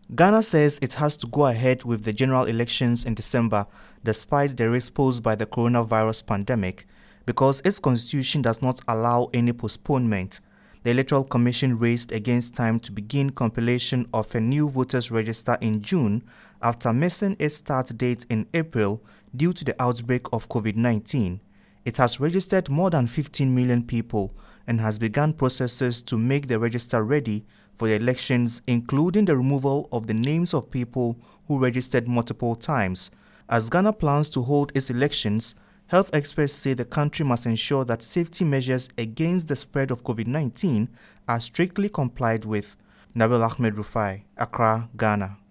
Ghana says it has to go ahead with the general elections in December despite the risk posed by the coronavirus pandemic because its constitution does not allow any postponement. The Electoral Commission raised against time to begin compilation of a new voters register in June after missing its start date in April due to the outbreak of COVID-19. It has registered more than 15 million people and has begun processes to make the register ready for the elections, including the removal of the names of people who registered multiple times. As Ghana plans to hold its elections, health experts say the country must ensure that safety measures against the spread of COVID-19 are strictly complied with. Nabil Ahmed Rufai, Accra, Ghana.